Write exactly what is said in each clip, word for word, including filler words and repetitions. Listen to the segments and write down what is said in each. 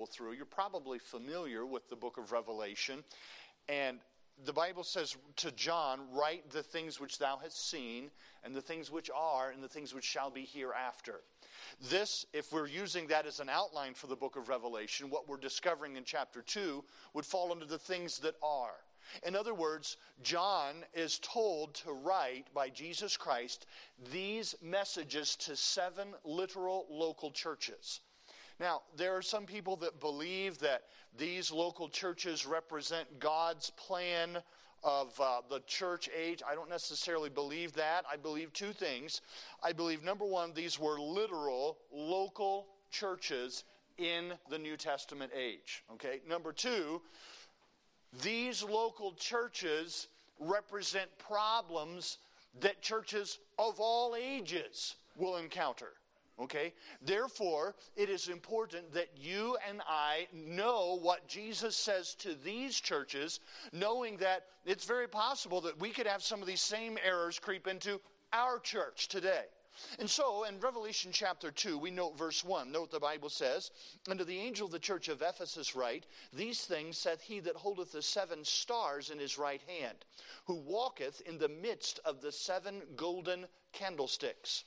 Bible through, you're probably familiar with the book of Revelation. And the Bible says to John, write the things which thou hast seen, and the things which are, and the things which shall be hereafter. This, if we're using that as an outline for the book of Revelation, what we're discovering in chapter two would fall under the things that are. In other words, John is told to write by Jesus Christ these messages to seven literal local churches. Now, there are some people that believe that these local churches represent God's plan of uh, the church age. I don't necessarily believe that. I believe two things. I believe, number one, these were literal local churches in the New Testament age. Okay. Number two, these local churches represent problems that churches of all ages will encounter. Okay? Therefore, it is important that you and I know what Jesus says to these churches, knowing that it's very possible that we could have some of these same errors creep into our church today. And so, in Revelation chapter two, we note verse one. Note the Bible says, unto the angel of the church of Ephesus write, these things saith he that holdeth the seven stars in his right hand, who walketh in the midst of the seven golden candlesticks.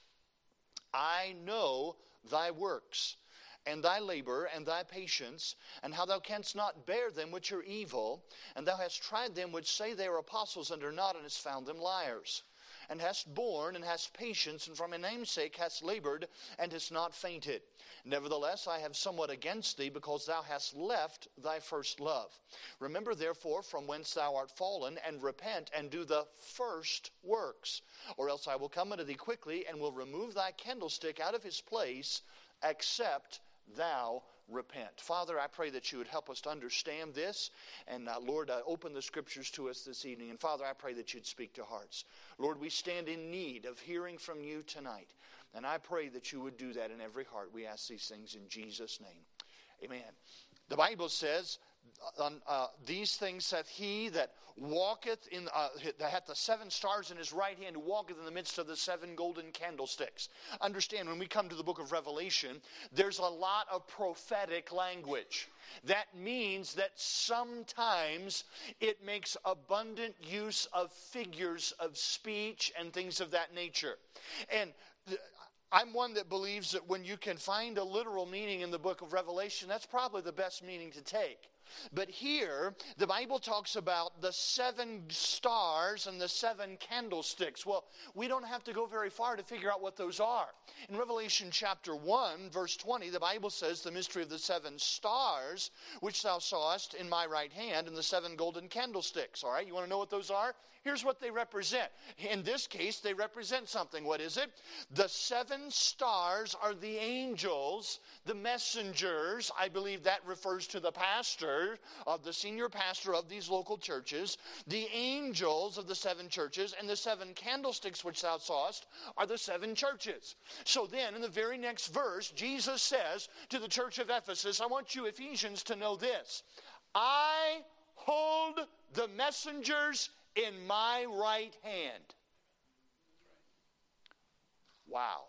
I know thy works, and thy labor, and thy patience, and how thou canst not bear them which are evil, and thou hast tried them which say they are apostles and are not, and hast found them liars, and hast borne, and hast patience, and from my name's sake hast labored, and hast not fainted. Nevertheless, I have somewhat against thee, because thou hast left thy first love. Remember therefore from whence thou art fallen, and repent, and do the first works. Or else I will come unto thee quickly, and will remove thy candlestick out of his place, except thou repent. Father, I pray that you would help us to understand this. And uh, Lord, uh, open the scriptures to us this evening. And Father, I pray that you'd speak to hearts. Lord, we stand in need of hearing from you tonight. And I pray that you would do that in every heart. We ask these things in Jesus' name. Amen. The Bible says, uh, uh, these things saith he that walketh in, uh, that hath the seven stars in his right hand, who walketh in the midst of the seven golden candlesticks. Understand, when we come to the book of Revelation, there's a lot of prophetic language. That means that sometimes it makes abundant use of figures of speech and things of that nature. And th- I'm one that believes that when you can find a literal meaning in the book of Revelation, that's probably the best meaning to take. But here, the Bible talks about the seven stars and the seven candlesticks. Well, we don't have to go very far to figure out what those are. In Revelation chapter one, verse twenty, the Bible says, the mystery of the seven stars, which thou sawest in my right hand, and the seven golden candlesticks. All right, you want to know what those are? Here's what they represent. In this case, they represent something. What is it? The seven stars are the angels, the messengers. I believe that refers to the pastor, of the senior pastor of these local churches. The angels of the seven churches, and the seven candlesticks which thou sawest are the seven churches. So then, in the very next verse, Jesus says to the church of Ephesus, I want you Ephesians to know this. I hold the messengers in my right hand. Wow.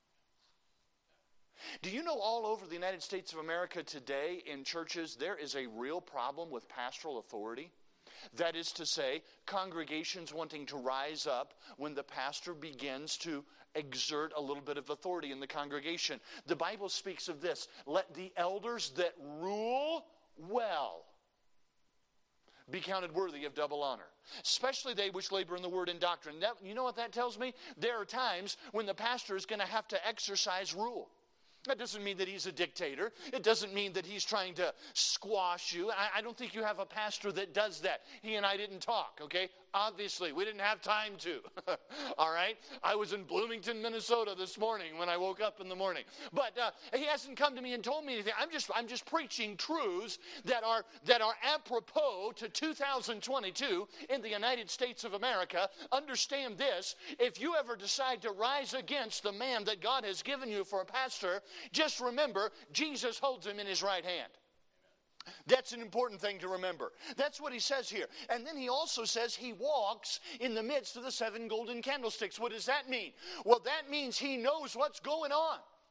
Do you know all over the United States of America today in churches there is a real problem with pastoral authority? That is to say, congregations wanting to rise up when the pastor begins to exert a little bit of authority in the congregation. The Bible speaks of this. Let the elders that rule well be counted worthy of double honor, especially they which labor in the word and doctrine. That, you know what that tells me? There are times when the pastor is going to have to exercise rule. That doesn't mean that he's a dictator. It doesn't mean that he's trying to squash you. I, I don't think you have a pastor that does that. He and I didn't talk, okay? Obviously, we didn't have time to. All right? I was in Bloomington, Minnesota this morning when I woke up in the morning. But uh, he hasn't come to me and told me anything. I'm just I'm just preaching truths that are that are apropos to two thousand twenty-two in the United States of America. Understand this. If you ever decide to rise against the man that God has given you for a pastor, just remember, Jesus holds him in his right hand. That's an important thing to remember. That's what he says here. And then he also says he walks in the midst of the seven golden candlesticks. What does that mean? Well, that means he knows what's going on.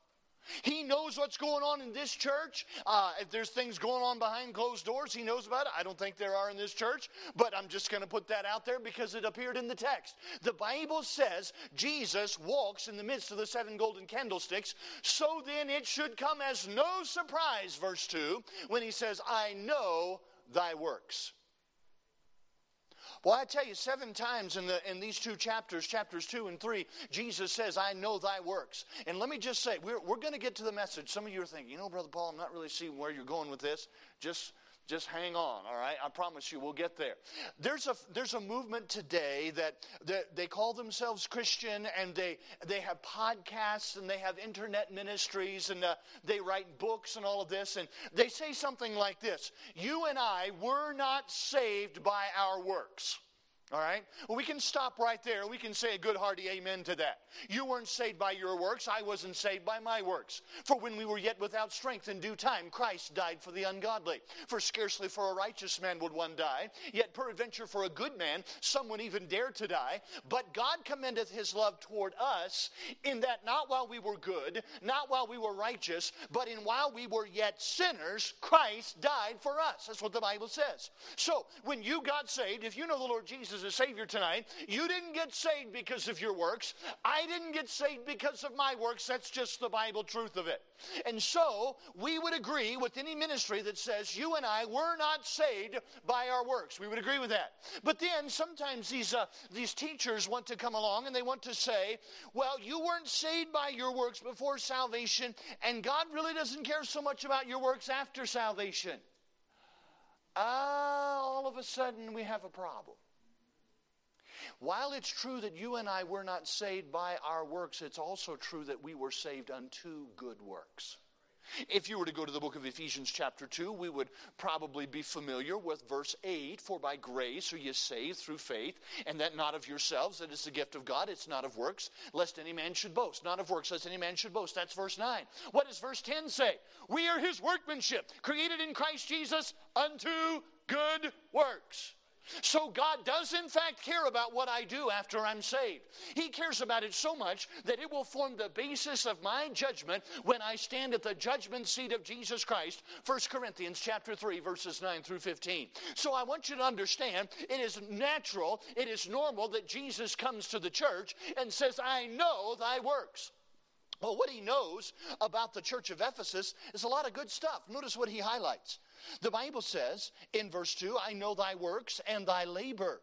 He knows what's going on in this church. Uh, if there's things going on behind closed doors, he knows about it. I don't think there are in this church, but I'm just going to put that out there because it appeared in the text. The Bible says Jesus walks in the midst of the seven golden candlesticks. So then it should come as no surprise, verse two, when he says, I know thy works. Well, I tell you, seven times in the in these two chapters, chapters two and three, Jesus says, I know thy works. And let me just say, we're, we're going to get to the message. Some of you are thinking, you know, Brother Paul, I'm not really seeing where you're going with this. Just, just hang on, all right? I promise you, we'll get there. There's a, there's a movement today that, that they call themselves Christian, and they, they have podcasts, and they have internet ministries, and uh, they write books and all of this. And they say something like this: you and I were not saved by our works. All right? Well, we can stop right there. We can say a good hearty amen to that. You weren't saved by your works. I wasn't saved by my works. For when we were yet without strength, in due time, Christ died for the ungodly. For scarcely for a righteous man would one die, yet peradventure for a good man, some would even dare to die. But God commendeth his love toward us, in that not while we were good, not while we were righteous, but in while we were yet sinners, Christ died for us. That's what the Bible says. So, when you got saved, if you know the Lord Jesus as Savior tonight, you didn't get saved because of your works. I didn't get saved because of my works. That's just the Bible truth of it. And so, we would agree with any ministry that says you and I were not saved by our works. We would agree with that. But then, sometimes these, uh, these teachers want to come along and they want to say, well, you weren't saved by your works before salvation, and God really doesn't care so much about your works after salvation. Ah, all of a sudden we have a problem. While it's true that you and I were not saved by our works, it's also true that we were saved unto good works. If you were to go to the book of Ephesians chapter two, we would probably be familiar with verse eight. For by grace are ye saved through faith, and that not of yourselves, that is the gift of God. It's not of works, lest any man should boast. Not of works, lest any man should boast. That's verse nine. What does verse ten say? We are his workmanship, created in Christ Jesus unto good works. So God does in fact care about what I do after I'm saved. He cares about it so much that it will form the basis of my judgment when I stand at the judgment seat of Jesus Christ. First Corinthians chapter three, verses nine through fifteen. So I want you to understand, it is natural, it is normal that Jesus comes to the church and says, I know thy works. Well, what he knows about the church of Ephesus is a lot of good stuff. Notice what he highlights. The Bible says in verse two, I know thy works and thy labor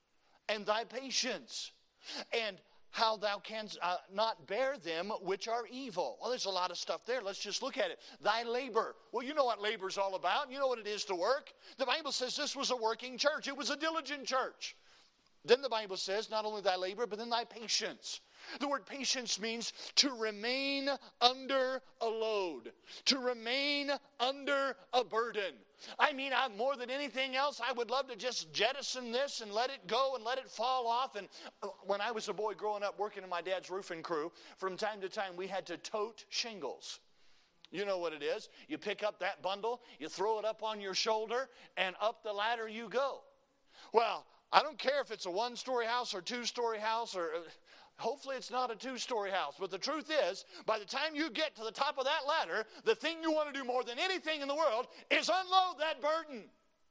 and thy patience, and how thou canst uh, not bear them which are evil. Well, there's a lot of stuff there. Let's just look at it. Thy labor. Well, you know what labor's all about. You know what it is to work. The Bible says this was a working church. It was a diligent church. Then the Bible says not only thy labor, but then thy patience. The word patience means to remain under a load, to remain under a burden. I mean, I, more than anything else, I would love to just jettison this and let it go and let it fall off. And when I was a boy growing up working in my dad's roofing crew, from time to time we had to tote shingles. You know what it is. You pick up that bundle, you throw it up on your shoulder, and up the ladder you go. Well, I don't care if it's a one-story house or two-story house, or hopefully it's not a two-story house. But the truth is, by the time you get to the top of that ladder, the thing you want to do more than anything in the world is unload that burden.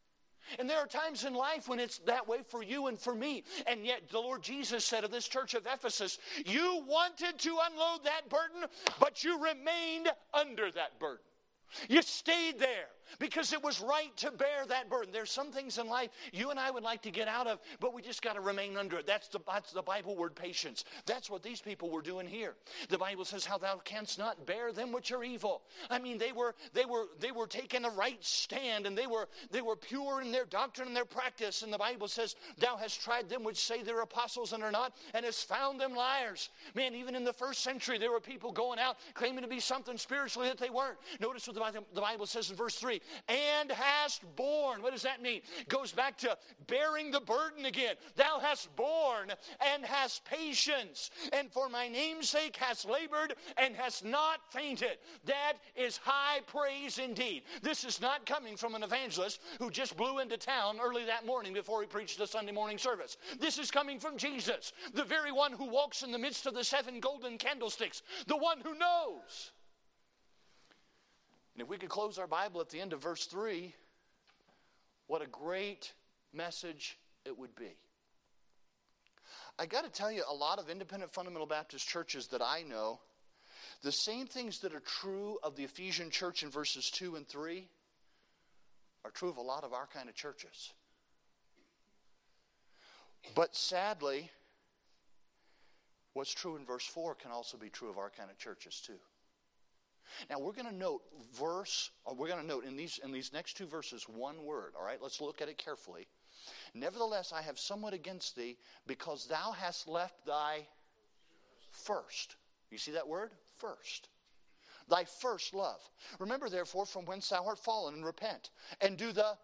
And there are times in life when it's that way for you and for me. And yet the Lord Jesus said of this church of Ephesus, you wanted to unload that burden, but you remained under that burden. You stayed there because it was right to bear that burden. There's some things in life you and I would like to get out of, but we just got to remain under it. That's the, that's the Bible word patience. That's what these people were doing here. The Bible says how thou canst not bear them which are evil. I mean, they were they were they were taking a right stand, and they were they were pure in their doctrine and their practice. And the Bible says thou hast tried them which say they're apostles and are not, and hast found them liars. Man, even in the first century there were people going out claiming to be something spiritually that they weren't. Notice what the Bible, the Bible says in verse three. And hast borne. What does that mean? Goes back to bearing the burden again. Thou hast borne and hast patience, and for my name's sake hast labored and hast not fainted. That is high praise indeed. This is not coming from an evangelist who just blew into town early that morning before he preached the Sunday morning service. This is coming from Jesus, the very one who walks in the midst of the seven golden candlesticks, the one who knows. And if we could close our Bible at the end of verse three, what a great message it would be. I got to tell you, a lot of independent fundamental Baptist churches that I know, the same things that are true of the Ephesian church in verses two and three are true of a lot of our kind of churches. But sadly, what's true in verse four can also be true of our kind of churches too. Now we're going to note verse, or we're going to note in these in these next two verses one word, all right? Let's look at it carefully. Nevertheless, I have somewhat against thee, because thou hast left thy first. You see that word? First. Thy first love. Remember, therefore, from whence thou art fallen, and repent, and do the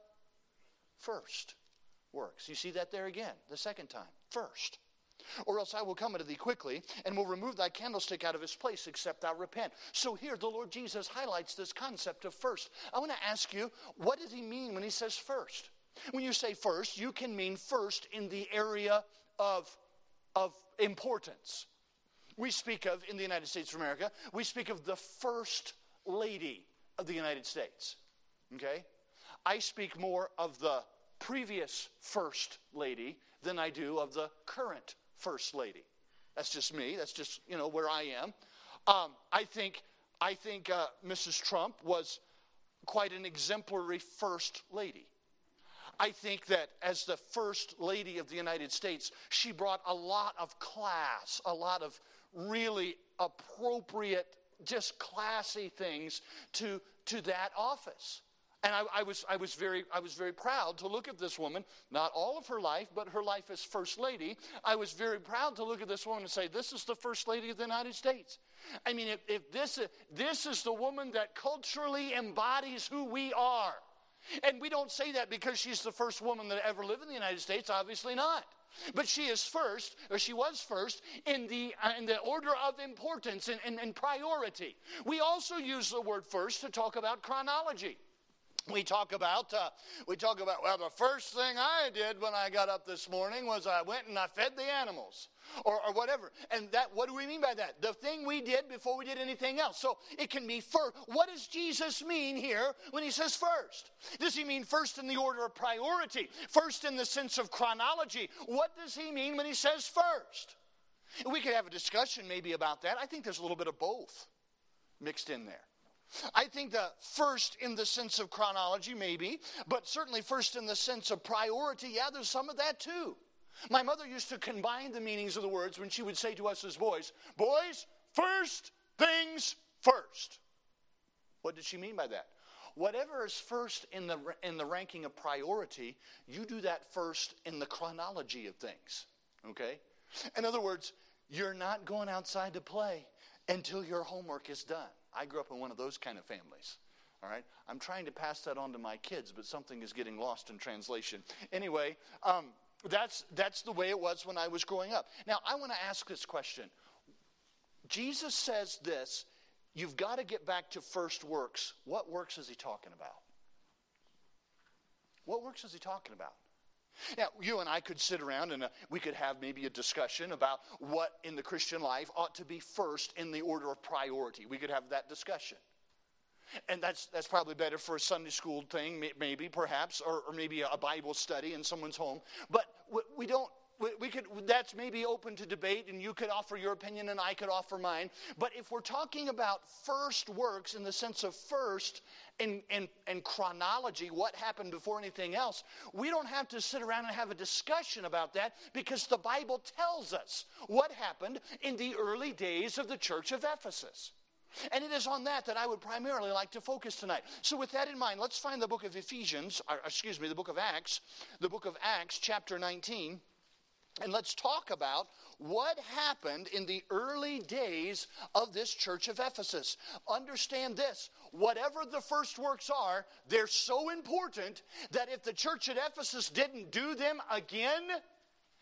first works. You see that there again, the second time. First. Or else I will come unto thee quickly, and will remove thy candlestick out of his place, except thou repent. So here the Lord Jesus highlights this concept of first. I want to ask you, what does he mean when he says first? When you say first, you can mean first in the area of, of importance. We speak of, in the United States of America, we speak of the first lady of the United States. Okay? I speak more of the previous first lady than I do of the current first lady. That's just me. That's just, you know, where I am. Um, I think, I think uh, Missus Trump was quite an exemplary first lady. I think that as the first lady of the United States, she brought a lot of class, a lot of really appropriate, just classy things to, to that office. And I, I was I was very I was very proud to look at this woman, not all of her life, but her life as first lady. I was very proud to look at this woman and say, this is the first lady of the United States. I mean, if, if this this is the woman that culturally embodies who we are. And we don't say that because she's the first woman that ever lived in the United States, obviously not. But she is first, or she was first, in the uh, in the order of importance and, and, and priority. We also use the word first to talk about chronology. We talk about, uh, we talk about, well, the first thing I did when I got up this morning was I went and I fed the animals, or, or whatever. And that, what do we mean by that? The thing we did before we did anything else. So it can be first. What does Jesus mean here when he says first? Does he mean first in the order of priority? First in the sense of chronology? What does he mean when he says first? We could have a discussion maybe about that. I think there's a little bit of both mixed in there. I think the first in the sense of chronology, maybe, but certainly first in the sense of priority, yeah, there's some of that too. My mother used to combine the meanings of the words when she would say to us as boys, boys, first things first. What did she mean by that? Whatever is first in the, in the ranking of priority, you do that first in the chronology of things, okay? In other words, you're not going outside to play until your homework is done. I grew up in one of those kind of families, all right? I'm trying to pass that on to my kids, but something is getting lost in translation. Anyway, um, that's, that's the way it was when I was growing up. Now, I want to ask this question. Jesus says this, you've got to get back to first works. What works is he talking about? What works is he talking about? Now, you and I could sit around and uh, we could have maybe a discussion about what in the Christian life ought to be first in the order of priority. We could have that discussion. And that's that's probably better for a Sunday school thing, maybe, perhaps, or, or maybe a Bible study in someone's home. But we don't, we could, that's maybe open to debate, and you could offer your opinion and I could offer mine. But if we're talking about first works in the sense of first in, in, in chronology, what happened before anything else, we don't have to sit around and have a discussion about that because the Bible tells us what happened in the early days of the church of Ephesus. And it is on that that I would primarily like to focus tonight. So with that in mind, let's find the book of Ephesians, or excuse me, the book of Acts, the book of Acts, chapter nineteen. And let's talk about what happened in the early days of this church of Ephesus. Understand this, whatever the first works are, they're so important that if the church at Ephesus didn't do them again,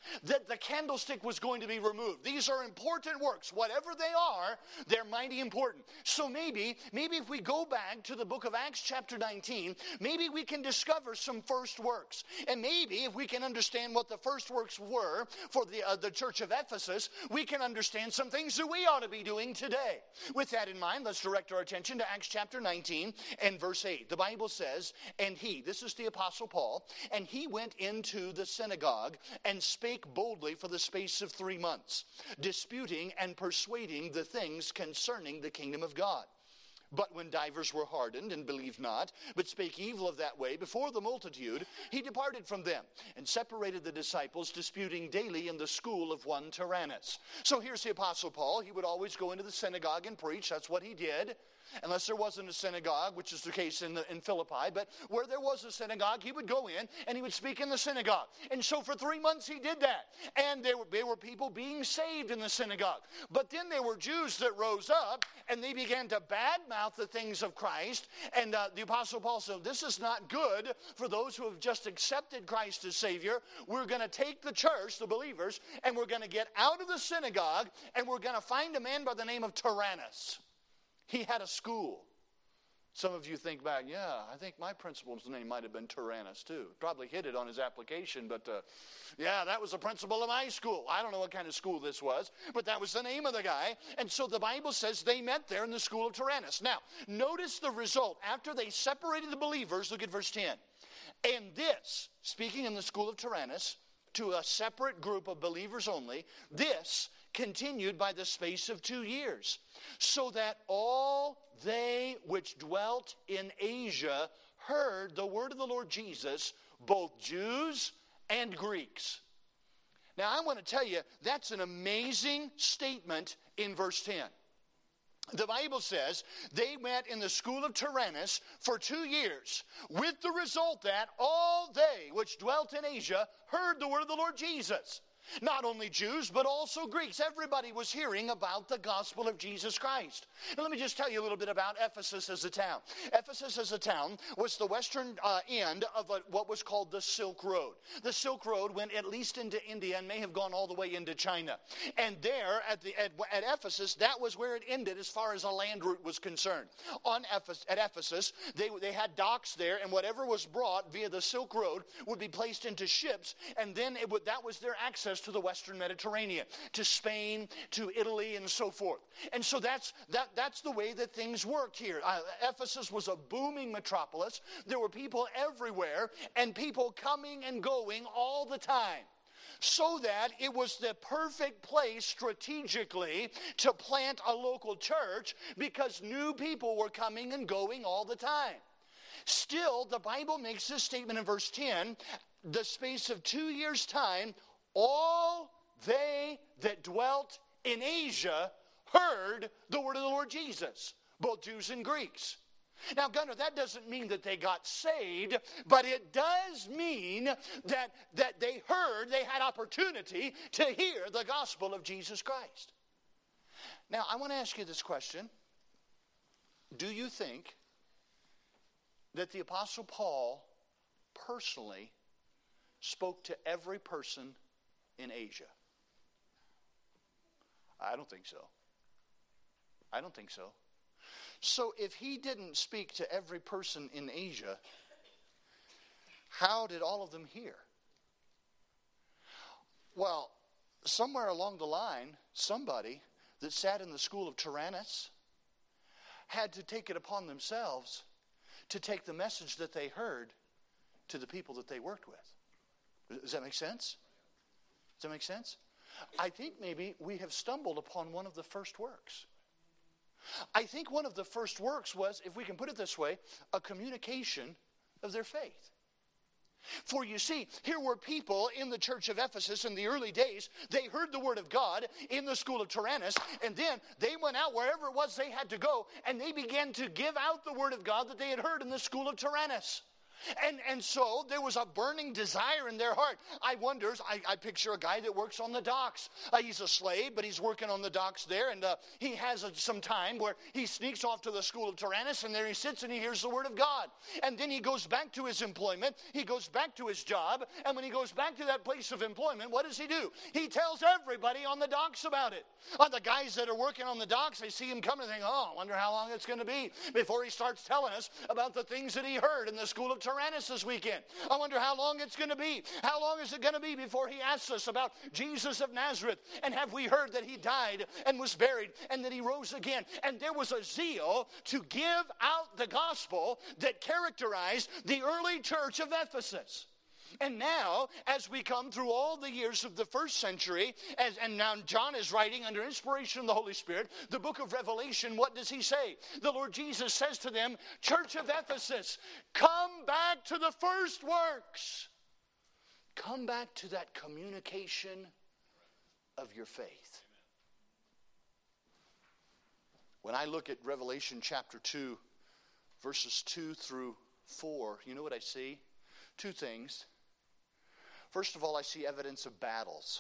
that the candlestick was going to be removed. These are important works. Whatever they are, they're mighty important. So maybe, maybe if we go back to the book of Acts chapter nineteen, maybe we can discover some first works. And maybe if we can understand what the first works were for the, uh, the church of Ephesus, we can understand some things that we ought to be doing today. With that in mind, let's direct our attention to Acts chapter nineteen and verse eight. The Bible says, and he, this is the Apostle Paul, and he went into the synagogue and spake boldly for the space of three months, disputing and persuading the things concerning the kingdom of God. But when divers were hardened and believed not, but spake evil of that way before the multitude, he departed from them and separated the disciples, disputing daily in the school of one Tyrannus. So here's the Apostle Paul. He would always go into the synagogue and preach. That's what he did. Unless there wasn't a synagogue, which is the case in, the, in Philippi. But where there was a synagogue, he would go in and he would speak in the synagogue. And so for three months he did that. And there were, there were people being saved in the synagogue. But then there were Jews that rose up and they began to badmouth the things of Christ. And uh, the Apostle Paul said, this is not good for those who have just accepted Christ as Savior. We're going to take the church, the believers, and we're going to get out of the synagogue and we're going to find a man by the name of Tyrannus. He had a school. Some of you think back, yeah, I think my principal's name might have been Tyrannus too. Probably hit it on his application, but uh, yeah, that was the principal of my school. I don't know what kind of school this was, but that was the name of the guy. And so the Bible says they met there in the school of Tyrannus. Now, notice the result. After they separated the believers, look at verse ten. And this, speaking in the school of Tyrannus, to a separate group of believers only, this continued by the space of two years, so that all they which dwelt in Asia heard the word of the Lord Jesus, both Jews and Greeks. Now I want to tell you, that's an amazing statement in verse ten. The Bible says they met in the school of Tyrannus for two years, with the result that all they which dwelt in Asia heard the word of the Lord Jesus. Not only Jews, but also Greeks. Everybody was hearing about the gospel of Jesus Christ. Now, let me just tell you a little bit about Ephesus as a town. Ephesus as a town was the western uh, end of a, what was called the Silk Road. The Silk Road went at least into India and may have gone all the way into China. And there, at, the, at, at Ephesus, that was where it ended as far as a land route was concerned. On Ephes- at Ephesus, they, they had docks there, and whatever was brought via the Silk Road would be placed into ships, and then it would, that was their access to the Western Mediterranean, to Spain, to Italy, and so forth. And so that's that that's the way that things worked here. Uh, Ephesus was a booming metropolis. There were people everywhere, and people coming and going all the time. So that it was the perfect place strategically to plant a local church, because new people were coming and going all the time. Still, the Bible makes this statement in verse ten, the space of two years' time, all they that dwelt in Asia heard the word of the Lord Jesus, both Jews and Greeks. Now, Gunnar, that doesn't mean that they got saved, but it does mean that, that they heard, they had opportunity to hear the gospel of Jesus Christ. Now, I want to ask you this question. Do you think that the Apostle Paul personally spoke to every person in Asia? I don't think so. I don't think so. So if he didn't speak to every person in Asia, how did all of them hear? Well, somewhere along the line, somebody that sat in the school of Tyrannus had to take it upon themselves to take the message that they heard to the people that they worked with. Does that make sense? Does that make sense? I think maybe we have stumbled upon one of the first works. I think one of the first works was, if we can put it this way, a communication of their faith. For you see, here were people in the church of Ephesus in the early days. They heard the word of God in the school of Tyrannus, and then they went out wherever it was they had to go, and they began to give out the word of God that they had heard in the school of Tyrannus. And and so there was a burning desire in their heart. I wonder, I, I picture a guy that works on the docks. Uh, he's a slave, but he's working on the docks there, and uh, he has a, some time where he sneaks off to the school of Tyrannus, and there he sits and he hears the word of God. And then he goes back to his employment, he goes back to his job, and when he goes back to that place of employment, what does he do? He tells everybody on the docks about it. Uh, the guys that are working on the docks, they see him coming and think, oh, I wonder how long it's going to be before he starts telling us about the things that he heard in the school of Tyrannus this weekend. I wonder how long it's going to be. How long is it going to be before he asks us about Jesus of Nazareth? And have we heard that he died and was buried and that he rose again? And there was a zeal to give out the gospel that characterized the early church of Ephesus. And now, as we come through all the years of the first century, as, and now John is writing under inspiration of the Holy Spirit, the book of Revelation, what does he say? The Lord Jesus says to them, Church of Ephesus, come back to the first works. Come back to that communication of your faith. When I look at Revelation chapter two, verses two through four, you know what I see? Two things. First of all, I see evidence of battles.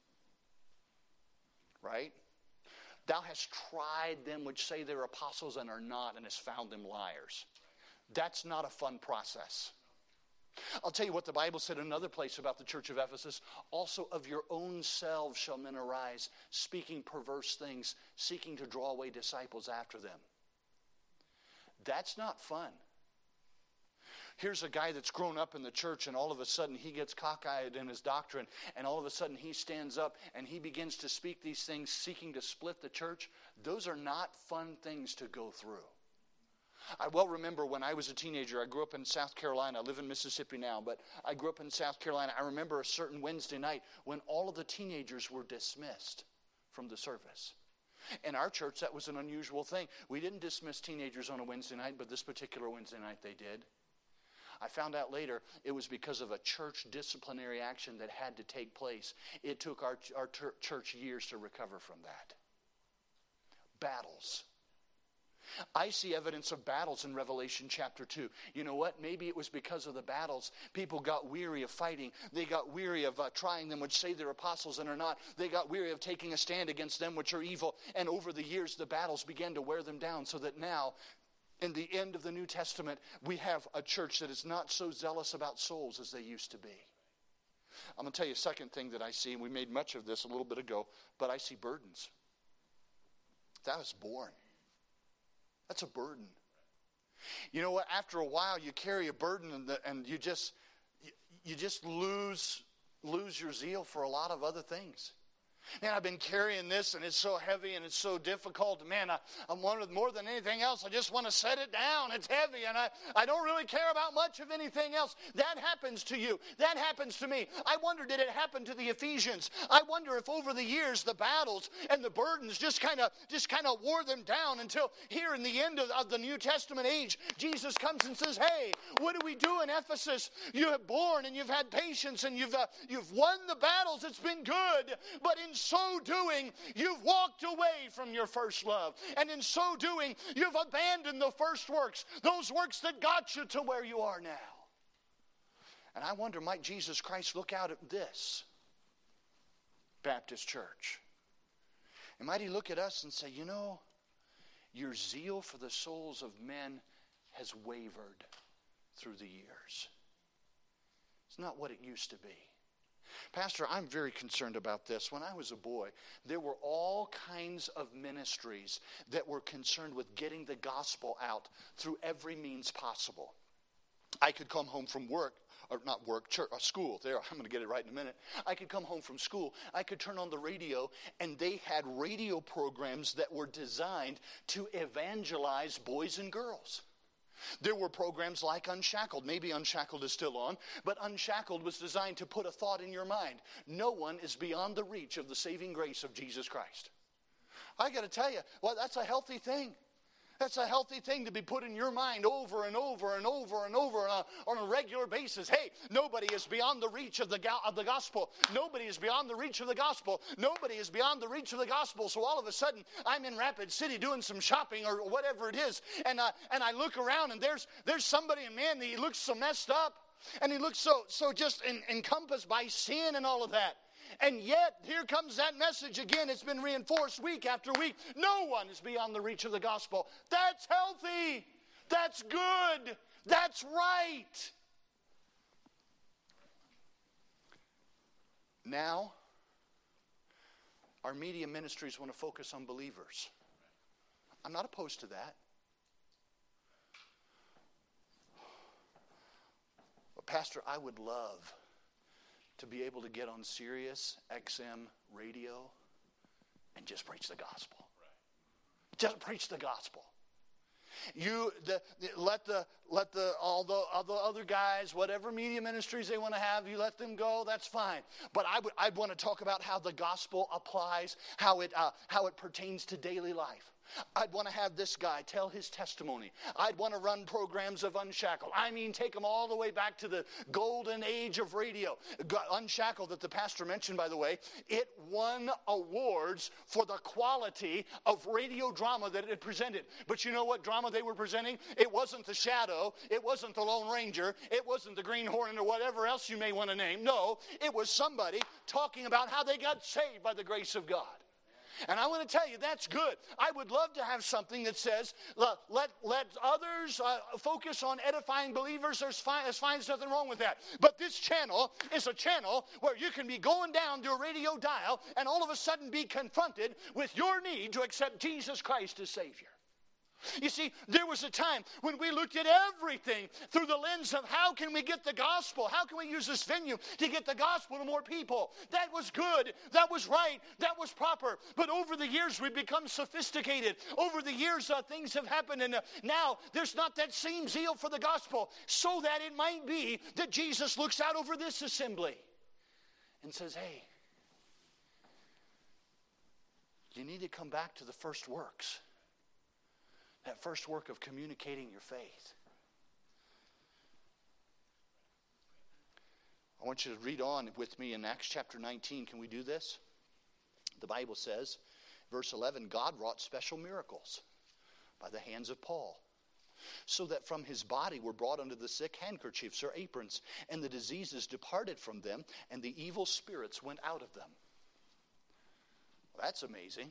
Right? Thou hast tried them which say they're apostles and are not, and hast found them liars. That's not a fun process. I'll tell you what the Bible said in another place about the church of Ephesus. Also of your own selves shall men arise, speaking perverse things, seeking to draw away disciples after them. That's not fun. Here's a guy that's grown up in the church, and all of a sudden he gets cockeyed in his doctrine, and all of a sudden he stands up and he begins to speak these things seeking to split the church. Those are not fun things to go through. I well remember when I was a teenager, I grew up in South Carolina. I live in Mississippi now, but I grew up in South Carolina. I remember a certain Wednesday night when all of the teenagers were dismissed from the service. In our church, that was an unusual thing. We didn't dismiss teenagers on a Wednesday night, but this particular Wednesday night they did. I found out later it was because of a church disciplinary action that had to take place. It took our, our ter- church years to recover from that. Battles. I see evidence of battles in Revelation chapter two. You know what? Maybe it was because of the battles. People got weary of fighting. They got weary of uh, trying them which say they're apostles and are not. They got weary of taking a stand against them which are evil. And over the years, the battles began to wear them down, so that now, in the end of the New Testament, we have a church that is not so zealous about souls as they used to be. I'm going to tell you a second thing that I see, and we made much of this a little bit ago, but I see burdens. That was born. That's a burden. You know what? After a while, you carry a burden, and, the, and you just you, you just lose lose your zeal for a lot of other things. Man, I've been carrying this, and it's so heavy, and it's so difficult. Man, I, I'm wondering more than anything else, I just want to set it down. It's heavy, and I, I don't really care about much of anything else. That happens to you. That happens to me. I wonder, did it happen to the Ephesians? I wonder if over the years, the battles and the burdens just kind of just kind of wore them down until here in the end of, of the New Testament age, Jesus comes and says, hey, what do we do in Ephesus? You have borne, and you've had patience, and you've, uh, you've won the battles. It's been good, but in so doing, you've walked away from your first love. And in so doing, you've abandoned the first works, those works that got you to where you are now. And I wonder, might Jesus Christ look out at this Baptist church? And might he look at us and say, you know, your zeal for the souls of men has wavered through the years. It's not what it used to be. Pastor, I'm very concerned about this. When I was a boy, there were all kinds of ministries that were concerned with getting the gospel out through every means possible. I could come home from work, or not work, church, or school. There, I'm going to get it right in a minute. I could come home from school. I could turn on the radio, and they had radio programs that were designed to evangelize boys and girls. There were programs like Unshackled. Maybe Unshackled is still on, but Unshackled was designed to put a thought in your mind. No one is beyond the reach of the saving grace of Jesus Christ. I got to tell you, well, that's a healthy thing. That's a healthy thing to be put in your mind over and over and over and over on a, on a regular basis. Hey, nobody is beyond the reach of the, of the gospel. Nobody is beyond the reach of the gospel. Nobody is beyond the reach of the gospel. So all of a sudden, I'm in Rapid City doing some shopping or whatever it is, and uh, and I look around and there's there's somebody, and man, he looks so messed up, and he looks so so just en- encompassed by sin and all of that. And yet, here comes that message again. It's been reinforced week after week. No one is beyond the reach of the gospel. That's healthy. That's good. That's right. Now, our media ministries want to focus on believers. I'm not opposed to that. But Pastor, I would love to be able to get on Sirius X M radio and just preach the gospel. Right. Just preach the gospel. You the, the, let the let the all the, all the other guys, whatever media ministries they want to have, you let them go. That's fine. But I would I'd want to talk about how the gospel applies, how it uh, how it pertains to daily life. I'd want to have this guy tell his testimony. I'd want to run programs of Unshackled. I mean, take them all the way back to the golden age of radio. Unshackled, that the pastor mentioned, by the way, it won awards for the quality of radio drama that it presented. But you know what drama they were presenting? It wasn't The Shadow. It wasn't The Lone Ranger. It wasn't The Green Hornet or whatever else you may want to name. No, it was somebody talking about how they got saved by the grace of God. And I want to tell you, that's good. I would love to have something that says, let, let, let others uh, focus on edifying believers. There's fine, there's fine, there's nothing wrong with that. But this channel is a channel where you can be going down to a radio dial and all of a sudden be confronted with your need to accept Jesus Christ as Savior. You see, there was a time when we looked at everything through the lens of how can we get the gospel? How can we use this venue to get the gospel to more people? That was good. That was right. That was proper. But over the years, we've become sophisticated. Over the years, uh, things have happened. And uh, now there's not that same zeal for the gospel. So that it might be that Jesus looks out over this assembly and says, hey, you need to come back to the first works. That first work of communicating your faith. I want you to read on with me in Acts chapter nineteen. Can we do this? The Bible says, verse eleven, God wrought special miracles by the hands of Paul, so that from his body were brought unto the sick handkerchiefs or aprons, and the diseases departed from them, and the evil spirits went out of them. Well, that's amazing.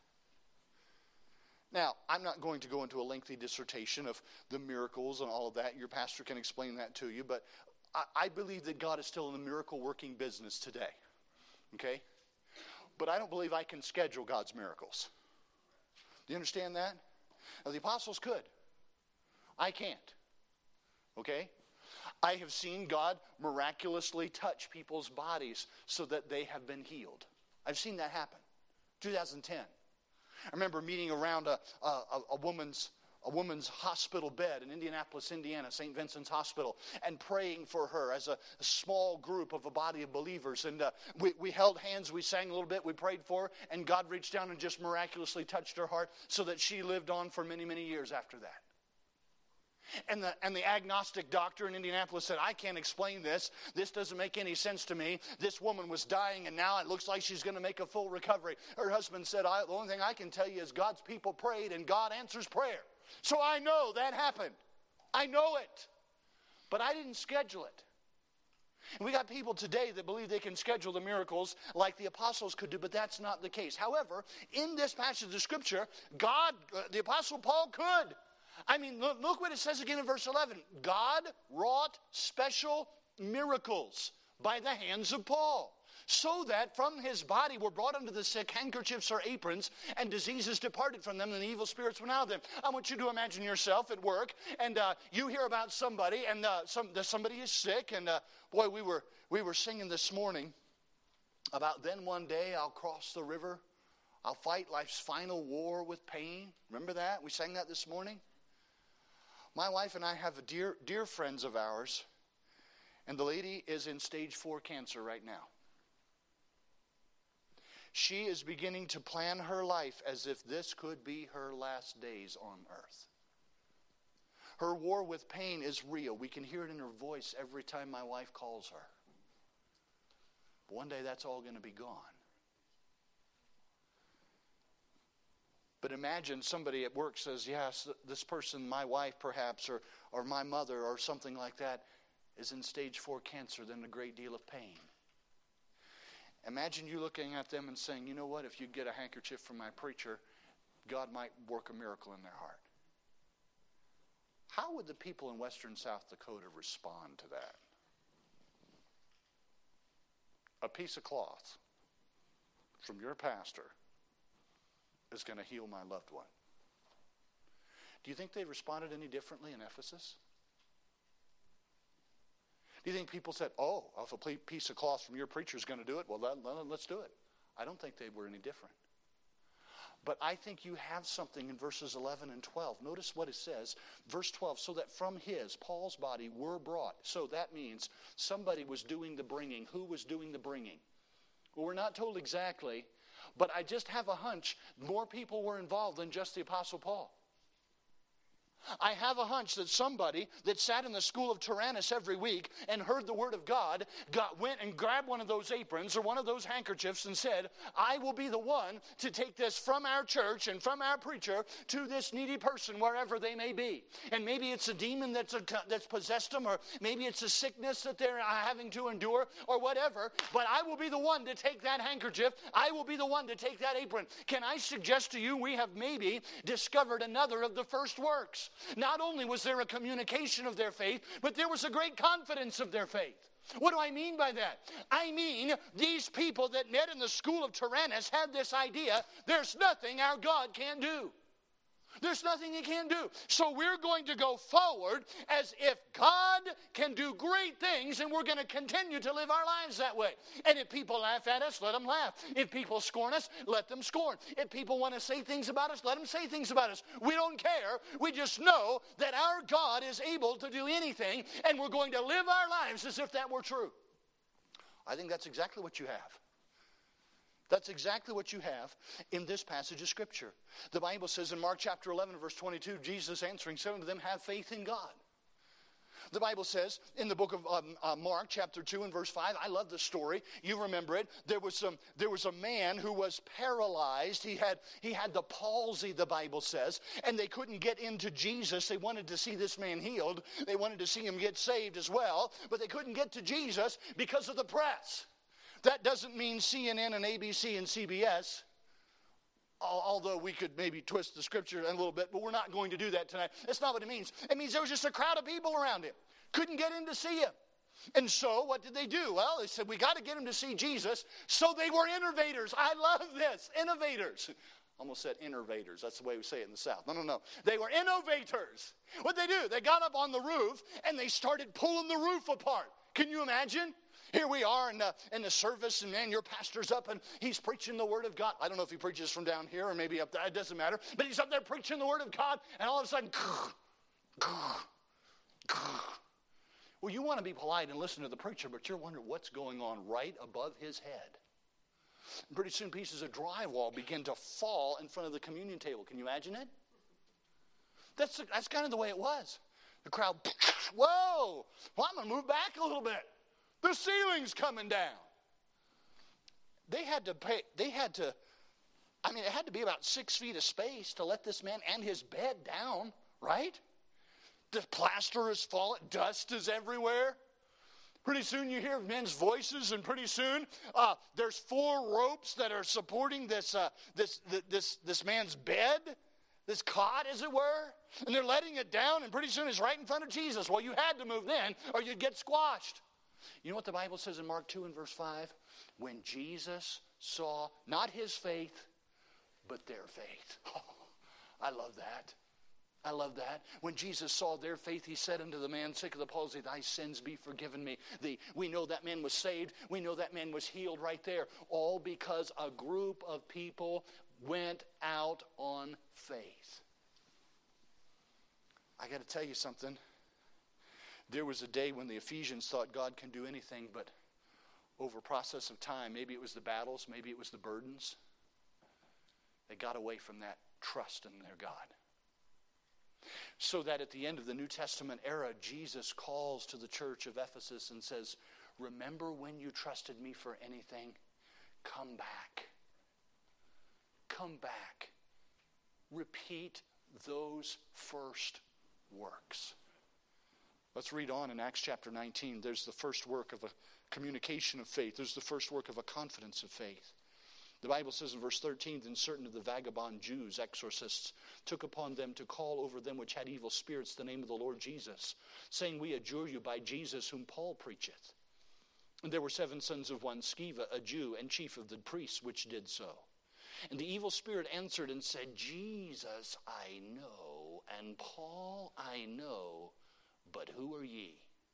Now, I'm not going to go into a lengthy dissertation of the miracles and all of that. Your pastor can explain that to you. But I, I believe that God is still in the miracle-working business today. Okay? But I don't believe I can schedule God's miracles. Do you understand that? Now, the apostles could. I can't. Okay? I have seen God miraculously touch people's bodies so that they have been healed. I've seen that happen. two thousand ten. I remember meeting around a, a, a woman's a woman's hospital bed in Indianapolis, Indiana, Saint Vincent's Hospital, and praying for her as a, a small group of a body of believers. And uh, we, we held hands, we sang a little bit, we prayed for her, and God reached down and just miraculously touched her heart so that she lived on for many, many years after that. And the, and the agnostic doctor in Indianapolis said, I can't explain this. This doesn't make any sense to me. This woman was dying, and now it looks like she's going to make a full recovery. Her husband said, I, the only thing I can tell you is God's people prayed, and God answers prayer. So I know that happened. I know it. But I didn't schedule it. And we got people today that believe they can schedule the miracles like the apostles could do, but that's not the case. However, in this passage of Scripture, God, uh, the apostle Paul could. I mean, look, look what it says again in verse eleven. God wrought special miracles by the hands of Paul, so that from his body were brought unto the sick handkerchiefs or aprons, and diseases departed from them, and the evil spirits went out of them. I want you to imagine yourself at work, and uh, you hear about somebody, and uh, some, somebody is sick, and uh, boy, we were we were singing this morning about then one day I'll cross the river, I'll fight life's final war with pain. Remember that? We sang that this morning. My wife and I have a dear, dear friends of ours, and the lady is in stage four cancer right now. She is beginning to plan her life as if this could be her last days on earth. Her war with pain is real. We can hear it in her voice every time my wife calls her. But one day that's all going to be gone. But imagine somebody at work says, yes, this person, my wife perhaps, or, or my mother, or something like that, is in stage four cancer, then a great deal of pain. Imagine you looking at them and saying, you know what, if you get a handkerchief from my preacher, God might work a miracle in their heart. How would the people in western South Dakota respond to that? A piece of cloth from your pastor is going to heal my loved one. Do you think they responded any differently in Ephesus? Do you think people said, oh, if a piece of cloth from your preacher is going to do it, well, then, let's do it. I don't think they were any different. But I think you have something in verses eleven and twelve. Notice what it says. Verse twelve, so that from his, Paul's body, were brought. So that means somebody was doing the bringing. Who was doing the bringing? Well, we're not told exactly, but I just have a hunch more people were involved than just the Apostle Paul. I have a hunch that somebody that sat in the school of Tyrannus every week and heard the word of God got went and grabbed one of those aprons or one of those handkerchiefs and said, I will be the one to take this from our church and from our preacher to this needy person wherever they may be. And maybe it's a demon that's, a, that's possessed them, or maybe it's a sickness that they're having to endure or whatever, but I will be the one to take that handkerchief. I will be the one to take that apron. Can I suggest to you we have maybe discovered another of the first works? Not only was there a communication of their faith, but there was a great confidence of their faith. What do I mean by that? I mean, these people that met in the school of Tyrannus had this idea, there's nothing our God can't do. There's nothing he can't do. So we're going to go forward as if God can do great things, and we're going to continue to live our lives that way. And if people laugh at us, let them laugh. If people scorn us, let them scorn. If people want to say things about us, let them say things about us. We don't care. We just know that our God is able to do anything, and we're going to live our lives as if that were true. I think that's exactly what you have. That's exactly what you have in this passage of Scripture. The Bible says in Mark chapter eleven, verse twenty-two, Jesus answering said unto them, have faith in God. The Bible says in the book of um, uh, Mark chapter two and verse five, I love the story. You remember it. There was some, there was a man who was paralyzed. He had, he had the palsy, the Bible says, and they couldn't get into Jesus. They wanted to see this man healed. They wanted to see him get saved as well, but they couldn't get to Jesus because of the press. That doesn't mean C N N and A B C and C B S, although we could maybe twist the scripture a little bit, but we're not going to do that tonight. That's not what it means. It means there was just a crowd of people around him. Couldn't get in to see him. And so what did they do? Well, they said, we got to get him to see Jesus. So they were innovators. I love this. Innovators. Almost said innovators. That's the way we say it in the South. No, no, no. They were innovators. What did they do? They got up on the roof and they started pulling the roof apart. Can you imagine? Here we are in the, in the service, and man, your pastor's up, and he's preaching the Word of God. I don't know if he preaches from down here or maybe up there. It doesn't matter. But he's up there preaching the Word of God, and all of a sudden, well, you want to be polite and listen to the preacher, but you're wondering what's going on right above his head. And pretty soon, pieces of drywall begin to fall in front of the communion table. Can you imagine it? That's, that's kind of the way it was. The crowd, whoa, well, I'm going to move back a little bit. The ceiling's coming down. They had to pay, they had to, I mean, it had to be about six feet of space to let this man and his bed down, right? The plaster is falling, dust is everywhere. Pretty soon you hear men's voices, and pretty soon uh, there's four ropes that are supporting this, uh, this, this, this man's bed, this cot, as it were. And they're letting it down, and pretty soon it's right in front of Jesus. Well, you had to move then, or you'd get squashed. You know what the Bible says in Mark two and verse five? When Jesus saw not his faith, but their faith. Oh, I love that. I love that. When Jesus saw their faith, he said unto the man sick of the palsy, thy sins be forgiven me. The, we know that man was saved. We know that man was healed right there. All because a group of people went out on faith. I got to tell you something. There was a day when the Ephesians thought God can do anything, but over a process of time, maybe it was the battles, maybe it was the burdens, they got away from that trust in their God. So that at the end of the New Testament era, Jesus calls to the church of Ephesus and says, remember when you trusted me for anything? Come back. Come back. Repeat those first works. Let's read on in Acts chapter nineteen. There's the first work of a communication of faith. There's the first work of a confidence of faith. The Bible says in verse thirteen, then certain of the vagabond Jews, exorcists, took upon them to call over them which had evil spirits the name of the Lord Jesus, saying, we adjure you by Jesus whom Paul preacheth. And there were seven sons of one, Sceva, a Jew, and chief of the priests, which did so. And the evil spirit answered and said, Jesus I know, and Paul I know, but who are ye?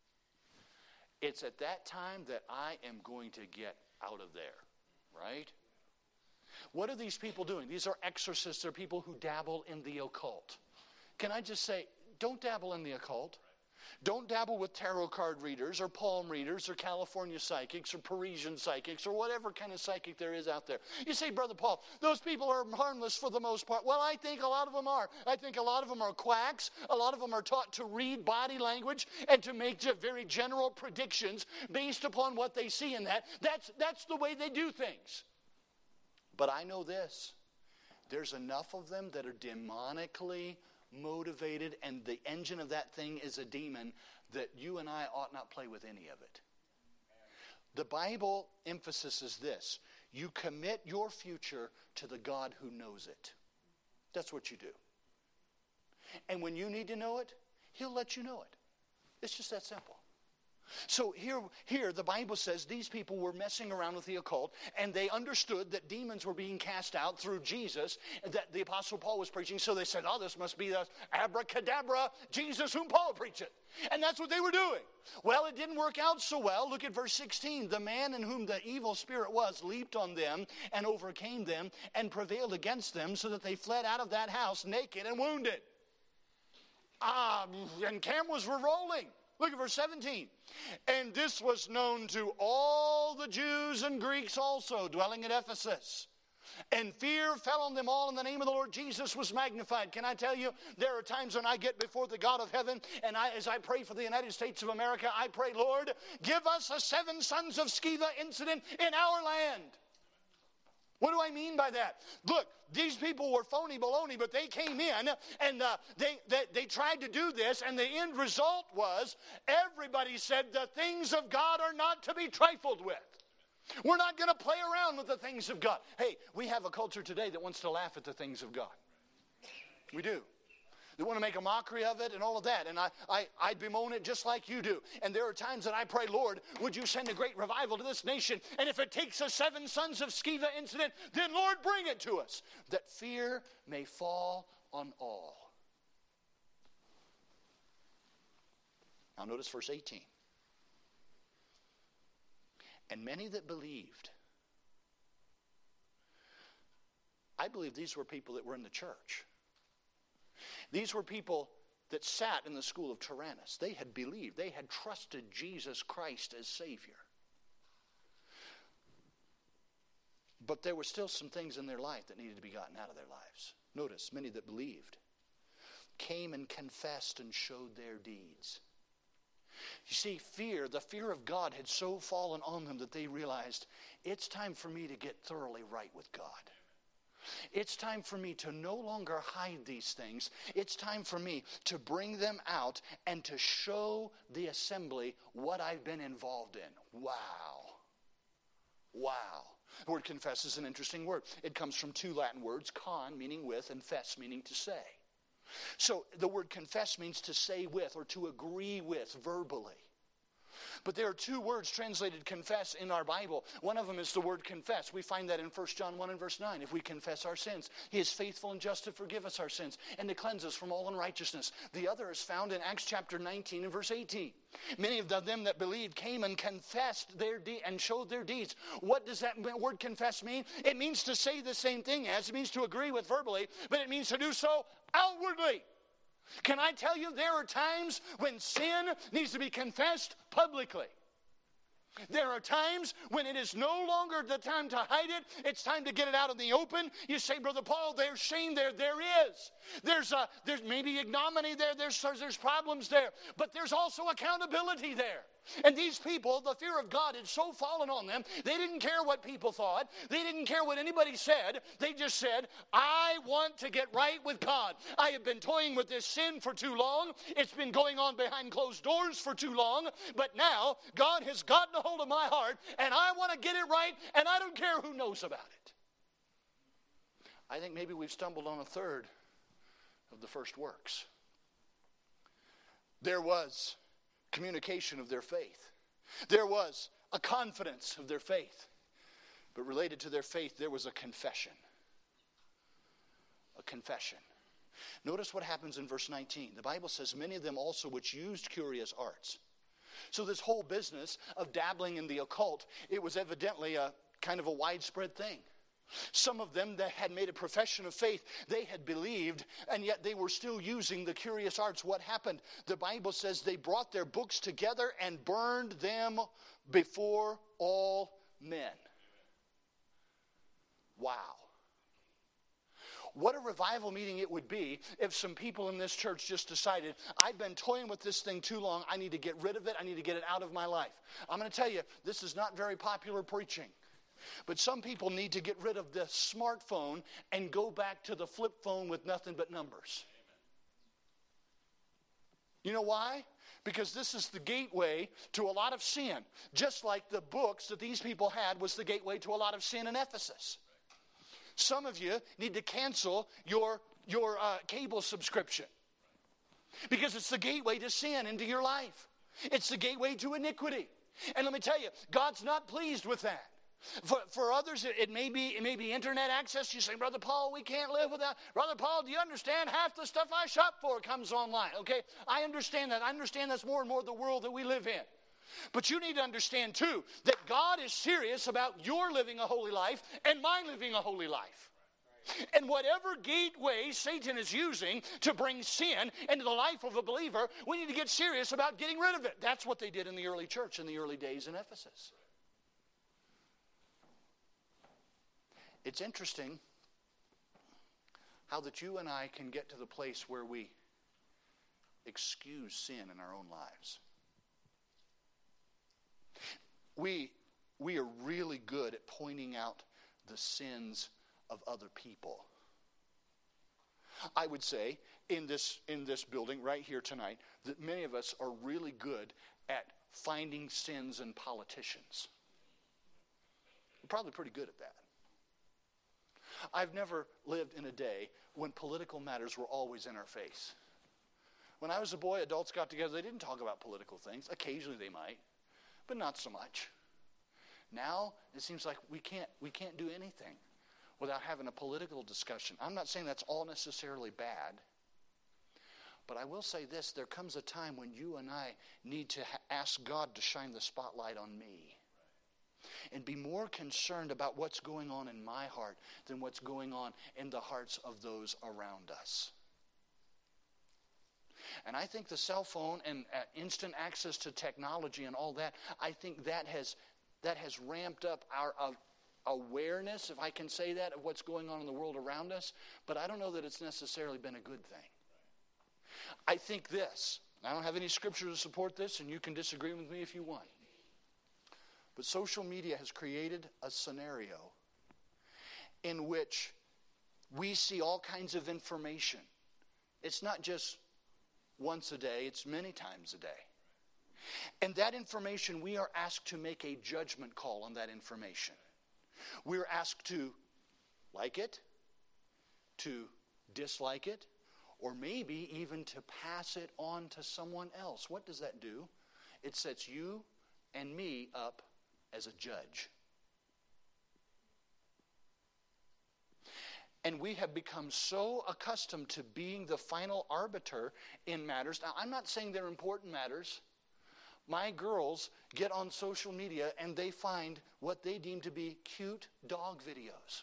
It's at that time that I am going to get out of there, right? What are these people doing? These are exorcists. They're people who dabble in the occult. Can I just say, don't dabble in the occult. Don't dabble with tarot card readers or palm readers or California psychics or Parisian psychics or whatever kind of psychic there is out there. You say, Brother Paul, those people are harmless for the most part. Well, I think a lot of them are. I think a lot of them are quacks. A lot of them are taught to read body language and to make very general predictions based upon what they see in that. That's, that's the way they do things. But I know this. There's enough of them that are demonically motivated, and the engine of that thing is a demon, that you and I ought not play with any of it. The Bible emphasis is this: you commit your future to the God who knows it. That's what you do. And when you need to know it, He'll let you know it. It's just that simple. So here, here the Bible says these people were messing around with the occult, and they understood that demons were being cast out through Jesus, that the Apostle Paul was preaching. So they said, oh, this must be the abracadabra Jesus whom Paul preacheth. And that's what they were doing. Well, it didn't work out so well. Look at verse sixteen. The man in whom the evil spirit was leaped on them and overcame them and prevailed against them, so that they fled out of that house naked and wounded. Ah, and cameras were rolling. Look at verse seventeen. And this was known to all the Jews and Greeks also, dwelling at Ephesus. And fear fell on them all, and the name of the Lord Jesus was magnified. Can I tell you, there are times when I get before the God of heaven, and I, as I pray for the United States of America, I pray, Lord, give us a seven sons of Sceva incident in our land. What do I mean by that? Look, these people were phony baloney, but they came in and uh, they, they, they tried to do this, and the end result was everybody said the things of God are not to be trifled with. We're not going to play around with the things of God. Hey, we have a culture today that wants to laugh at the things of God. We do. They want to make a mockery of it and all of that. And I, I, I bemoan it just like you do. And there are times that I pray, Lord, would you send a great revival to this nation? And if it takes a seven sons of Sceva incident, then Lord, bring it to us, that fear may fall on all. Now notice verse eighteen. And many that believed. I believe these were people that were in the church. These were people that sat in the school of Tyrannus. They had believed. They had trusted Jesus Christ as Savior. But there were still some things in their life that needed to be gotten out of their lives. Notice, many that believed came and confessed and showed their deeds. You see, fear, the fear of God had so fallen on them that they realized, it's time for me to get thoroughly right with God. It's time for me to no longer hide these things. It's time for me to bring them out and to show the assembly what I've been involved in. Wow. Wow. The word confess is an interesting word. It comes from two Latin words, con, meaning with, and fess, meaning to say. So the word confess means to say with or to agree with verbally. But there are two words translated confess in our Bible. One of them is the word confess. We find that in First John one and verse nine. If we confess our sins, He is faithful and just to forgive us our sins and to cleanse us from all unrighteousness. The other is found in Acts chapter nineteen and verse eighteen. Many of them that believed came and confessed their de- and showed their deeds. What does that word confess mean? It means to say the same thing as. It means to agree with verbally, but it means to do so outwardly. Can I tell you, there are times when sin needs to be confessed publicly. There are times when it is no longer the time to hide it. It's time to get it out in the open. You say, Brother Paul, there's shame there. There is. There's a, there's maybe ignominy there. There's, there's problems there. But there's also accountability there. And these people, the fear of God had so fallen on them, they didn't care what people thought. They didn't care what anybody said. They just said, I want to get right with God. I have been toying with this sin for too long. It's been going on behind closed doors for too long. But now, God has gotten a hold of my heart, and I want to get it right, and I don't care who knows about it. I think maybe we've stumbled on a third of the first works. There was communication of their faith. There was a confidence of their faith. But related to their faith, there was a confession. A confession. Notice what happens in verse nineteen. The Bible says, many of them also which used curious arts. So this whole business of dabbling in the occult, it was evidently a kind of a widespread thing. Some of them that had made a profession of faith, they had believed, and yet they were still using the curious arts. What happened? The Bible says they brought their books together and burned them before all men. Wow. What a revival meeting it would be if some people in this church just decided, I've been toying with this thing too long. I need to get rid of it. I need to get it out of my life. I'm going to tell you, this is not very popular preaching. But some people need to get rid of the smartphone and go back to the flip phone with nothing but numbers. You know why? Because this is the gateway to a lot of sin. Just like the books that these people had was the gateway to a lot of sin in Ephesus. Some of you need to cancel your, your uh, cable subscription. Because it's the gateway to sin into your life. It's the gateway to iniquity. And let me tell you, God's not pleased with that. For, for others, it, it may be it may be internet access. You say, Brother Paul, we can't live without. Brother Paul, do you understand? Half the stuff I shop for comes online. Okay, I understand that. I understand that's more and more the world that we live in. But you need to understand, too, that God is serious about your living a holy life and my living a holy life. And whatever gateway Satan is using to bring sin into the life of a believer, we need to get serious about getting rid of it. That's what they did in the early church in the early days in Ephesus. It's interesting how that you and I can get to the place where we excuse sin in our own lives. We, we are really good at pointing out the sins of other people. I would say in this, in this building right here tonight that many of us are really good at finding sins in politicians. We're probably pretty good at that. I've never lived in a day when political matters were always in our face. When I was a boy, adults got together. They didn't talk about political things. Occasionally they might, but not so much. Now it seems like we can't we can't do anything without having a political discussion. I'm not saying that's all necessarily bad, but I will say this: there comes a time when you and I need to ha- ask God to shine the spotlight on me. And be more concerned about what's going on in my heart than what's going on in the hearts of those around us. And I think the cell phone and uh, instant access to technology and all that, I think that has that has ramped up our uh, awareness, if I can say that, of what's going on in the world around us. But I don't know that it's necessarily been a good thing. I think this, I don't have any scripture to support this, and you can disagree with me if you want. But social media has created a scenario in which we see all kinds of information. It's not just once a day, it's many times a day. And that information, we are asked to make a judgment call on that information. We're asked to like it, to dislike it, or maybe even to pass it on to someone else. What does that do? It sets you and me up as a judge. And we have become so accustomed to being the final arbiter in matters. Now, I'm not saying they're important matters. My girls get on social media and they find what they deem to be cute dog videos.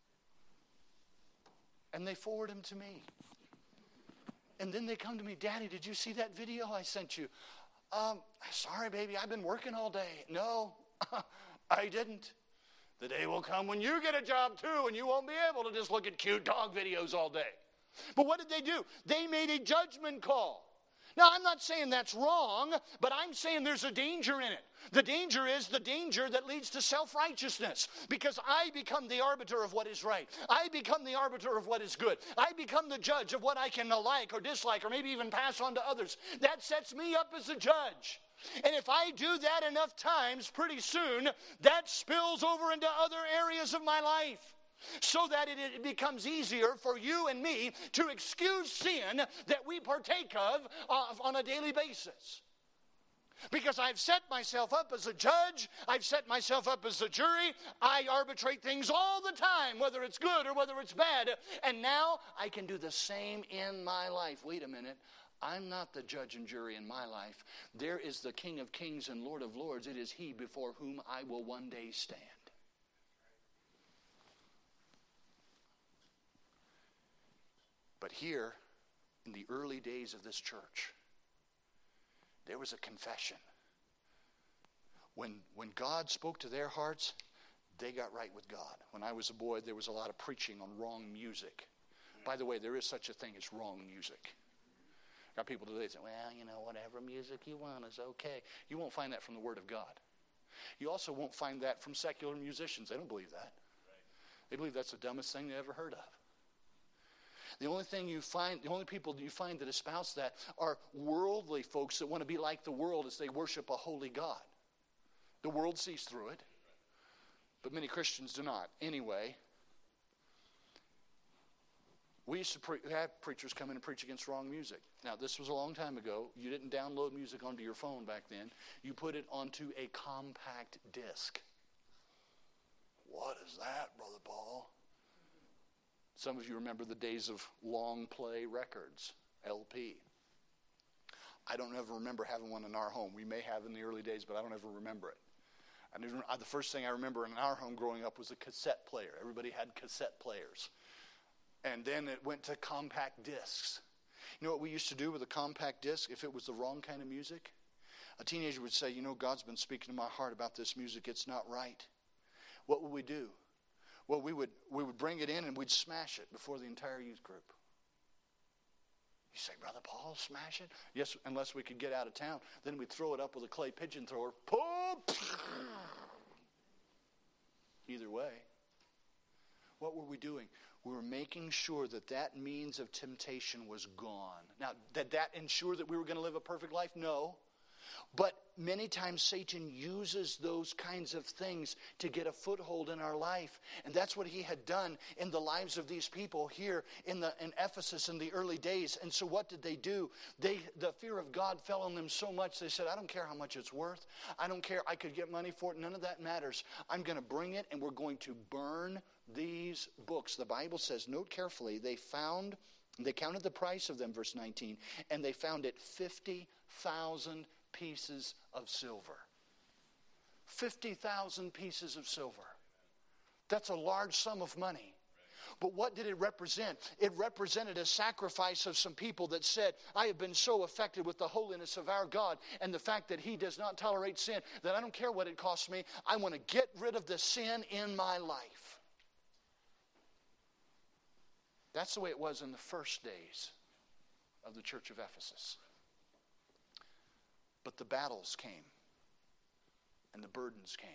And they forward them to me. And then they come to me, Daddy, did you see that video I sent you? um, sorry, baby, I've been working all day. No, I didn't. The day will come when you get a job too, and you won't be able to just look at cute dog videos all day. But what did they do? They made a judgment call. Now, I'm not saying that's wrong, but I'm saying there's a danger in it. The danger is the danger that leads to self-righteousness, because I become the arbiter of what is right. I become the arbiter of what is good. I become the judge of what I can like or dislike or maybe even pass on to others. That sets me up as a judge. And if I do that enough times, pretty soon, that spills over into other areas of my life. So that it, it becomes easier for you and me to excuse sin that we partake of uh, on a daily basis. Because I've set myself up as a judge, I've set myself up as a jury, I arbitrate things all the time, whether it's good or whether it's bad, and now I can do the same in my life. Wait a minute, I'm not the judge and jury in my life. There is the King of Kings and Lord of Lords. It is He before whom I will one day stand. But here, in the early days of this church, there was a confession. When, when God spoke to their hearts, they got right with God. When I was a boy, there was a lot of preaching on wrong music. By the way, there is such a thing as wrong music. Got people today say, well, you know, whatever music you want is okay. You won't find that from the Word of God. You also won't find that from secular musicians. They don't believe that. They believe that's the dumbest thing they ever heard of. The only thing you find, the only people that you find that espouse that are worldly folks that want to be like the world as they worship a holy God. The world sees through it, but many Christians do not. Anyway, we used to pre- have preachers come in and preach against wrong music. Now, this was a long time ago. You didn't download music onto your phone back then. You put it onto a compact disc. What is that, Brother Paul? Some of you remember the days of long play records, L P. I don't ever remember having one in our home. We may have in the early days, but I don't ever remember it. I didn't, the first thing I remember in our home growing up was a cassette player. Everybody had cassette players. And then it went to compact discs. You know what we used to do with a compact disc if it was the wrong kind of music? A teenager would say, you know, God's been speaking to my heart about this music. It's not right. What would we do? Well, we would we would bring it in and we'd smash it before the entire youth group. You say, Brother Paul, smash it? Yes, unless we could get out of town. Then we'd throw it up with a clay pigeon thrower. Pull! Either way. What were we doing? We were making sure that that means of temptation was gone. Now, did that ensure that we were going to live a perfect life? No. But many times Satan uses those kinds of things to get a foothold in our life. And that's what he had done in the lives of these people here in the in Ephesus in the early days. And so what did they do? They the fear of God fell on them so much they said, I don't care how much it's worth. I don't care. I could get money for it. None of that matters. I'm going to bring it and we're going to burn these books. The Bible says, note carefully, they found, they counted the price of them, verse nineteen, and they found it fifty thousand pieces of silver. fifty thousand pieces of silver. That's a large sum of money. But what did it represent? It represented a sacrifice of some people that said, I have been so affected with the holiness of our God and the fact that He does not tolerate sin that I don't care what it costs me. I want to get rid of the sin in my life. That's the way it was in the first days of the church of Ephesus. But the battles came, and the burdens came.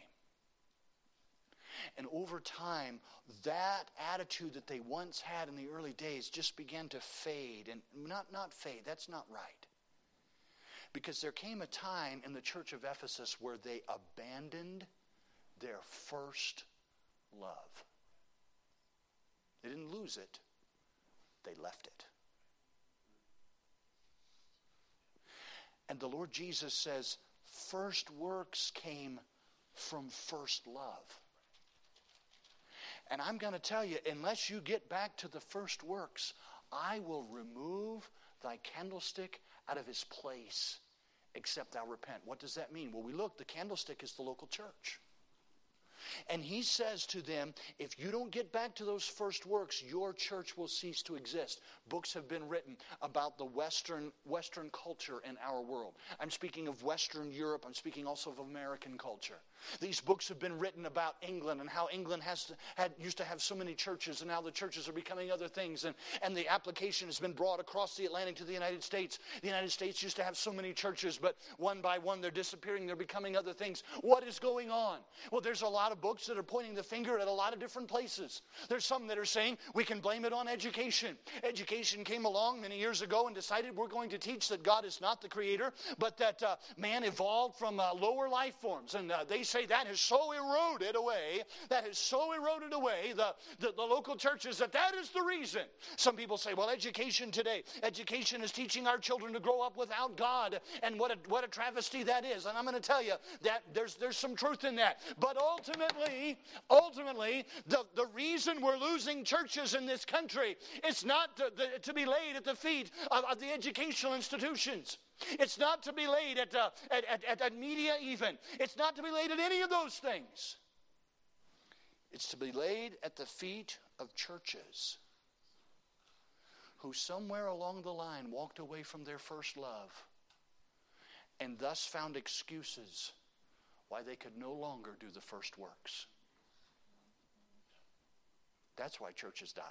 And over time, that attitude that they once had in the early days just began to fade. And not, not fade, that's not right. Because there came a time in the church of Ephesus where they abandoned their first love. They didn't lose it, they left it. And the Lord Jesus says, first works came from first love. And I'm going to tell you, unless you get back to the first works, I will remove thy candlestick out of his place, except thou repent. What does that mean? Well, we look, the candlestick is the local church. And he says to them, if you don't get back to those first works, your church will cease to exist. Books have been written about the Western, Western culture in our world. I'm speaking of Western Europe. I'm speaking also of American culture. These books have been written about England and how England has to, had used to have so many churches, and now the churches are becoming other things. And, and the application has been brought across the Atlantic to the United States. The United States used to have so many churches, but one by one they're disappearing. They're becoming other things. What is going on? Well, there's a lot of books that are pointing the finger at a lot of different places. There's some that are saying we can blame it on education. Education came along many years ago and decided we're going to teach that God is not the creator, but that uh, man evolved from uh, lower life forms. And uh, they say that has so eroded away, that has so eroded away the, the, the local churches that that is the reason. Some people say, well, education today, education is teaching our children to grow up without God, and what a, what a travesty that is. And I'm going to tell you that there's, there's some truth in that. But ultimately, ultimately, the, the reason we're losing churches in this country is not to, the, to be laid at the feet of, of the educational institutions. It's not to be laid at, uh, at, at, at media even. It's not to be laid at any of those things. It's to be laid at the feet of churches who somewhere along the line walked away from their first love and thus found excuses why they could no longer do the first works. That's why churches die.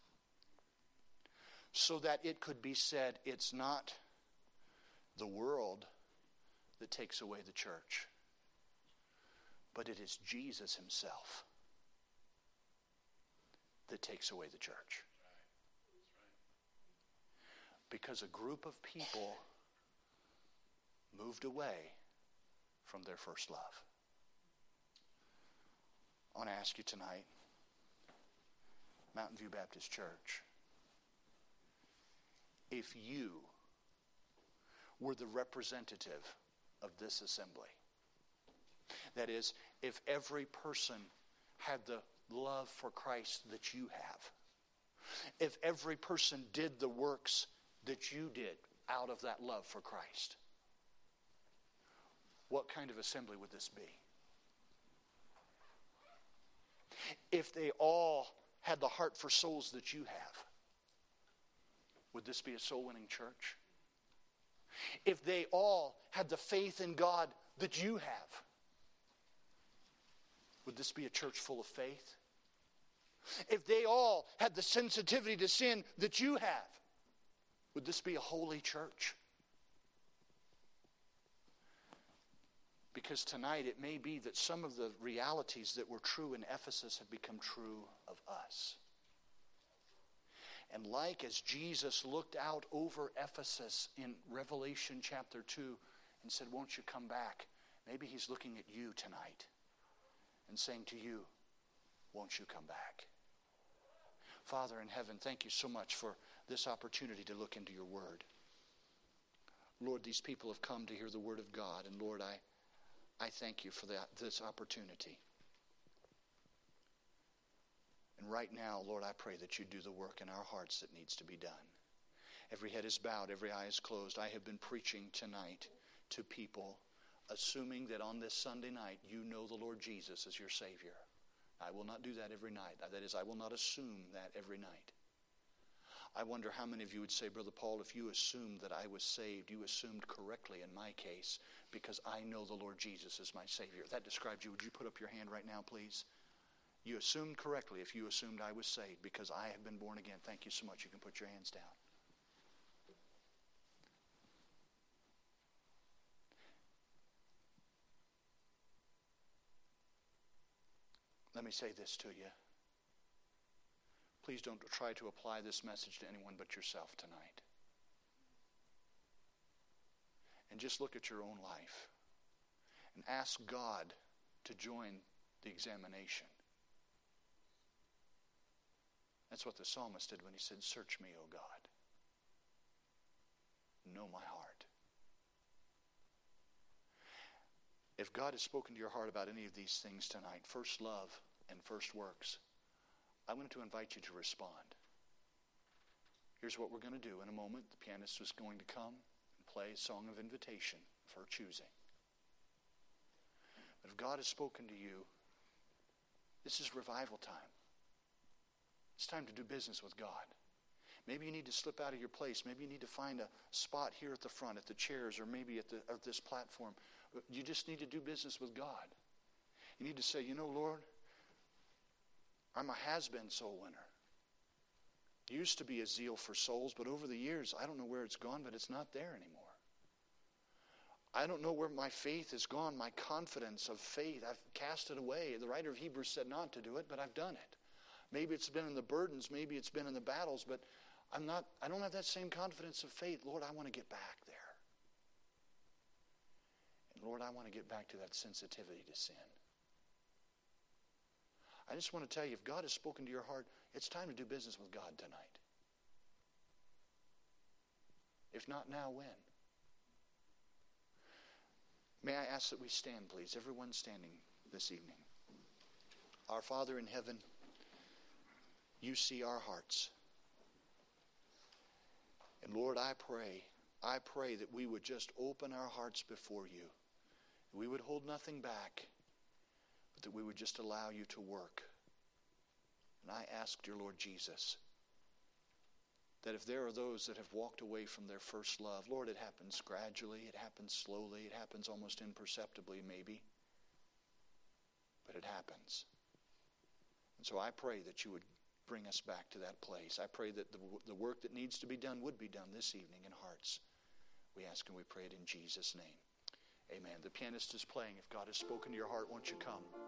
So that it could be said it's not the world that takes away the church, but it is Jesus himself that takes away the church. Because a group of people moved away from their first love. I want to ask you tonight, Mountain View Baptist Church, if you were the representative of this assembly, that is, if every person had the love for Christ that you have, if every person did the works that you did out of that love for Christ, what kind of assembly would this be? If they all had the heart for souls that you have, would this be a soul-winning church? If they all had the faith in God that you have, would this be a church full of faith? If they all had the sensitivity to sin that you have, would this be a holy church? Because tonight it may be that some of the realities that were true in Ephesus have become true of us. And like as Jesus looked out over Ephesus in Revelation chapter two and said, won't you come back? Maybe he's looking at you tonight and saying to you, won't you come back? Father in heaven, thank you so much for this opportunity to look into your word. Lord, these people have come to hear the word of God, and Lord, I, I thank you for that, this opportunity. And right now, Lord, I pray that you do the work in our hearts that needs to be done. Every head is bowed, every eye is closed. I have been preaching tonight to people, assuming that on this Sunday night you know the Lord Jesus as your Savior. I will not do that every night. That is, I will not assume that every night. I wonder how many of you would say, Brother Paul, if you assumed that I was saved, you assumed correctly in my case, because I know the Lord Jesus is my Savior. If that describes you, would you put up your hand right now, please? You assumed correctly if you assumed I was saved, because I have been born again. Thank you so much. You can put your hands down. Let me say this to you. Please don't try to apply this message to anyone but yourself tonight. And just look at your own life and ask God to join the examination. That's what the psalmist did when he said, search me, O God. Know my heart. If God has spoken to your heart about any of these things tonight, first love and first works, I'm going to invite you to respond. Here's what we're going to do in a moment. The pianist is going to come and play a song of invitation for choosing. But if God has spoken to you, This is revival time. It's time to do business with God. Maybe you need to slip out of your place. Maybe you need to find a spot here at the front, at the chairs, or maybe at, the, at this platform. You just need to do business with God. You need to say, you know, Lord, I'm a has-been soul winner. Used to be a zeal for souls, but over the years, I don't know where it's gone, but it's not there anymore. I don't know where my faith has gone, my confidence of faith. I've cast it away. The writer of Hebrews said not to do it, but I've done it. Maybe it's been in the burdens, maybe it's been in the battles, but I'm not, I don't have that same confidence of faith. Lord, I want to get back there. And Lord, I want to get back to that sensitivity to sin. I just want to tell you, if God has spoken to your heart, it's time to do business with God tonight. If not now, when? May I ask that we stand, please? Everyone standing this evening. Our Father in heaven, you see our hearts. And Lord, I pray, I pray that we would just open our hearts before you. We would hold nothing back, but that we would just allow you to work. And I ask, dear Lord Jesus, that if there are those that have walked away from their first love, Lord, it happens gradually, it happens slowly, it happens almost imperceptibly maybe, but it happens. And so I pray that you would bring us back to that place. I pray that the, the work that needs to be done would be done this evening in hearts. We ask and we pray it in Jesus' name. Amen. The pianist is playing. If God has spoken to your heart, won't you come?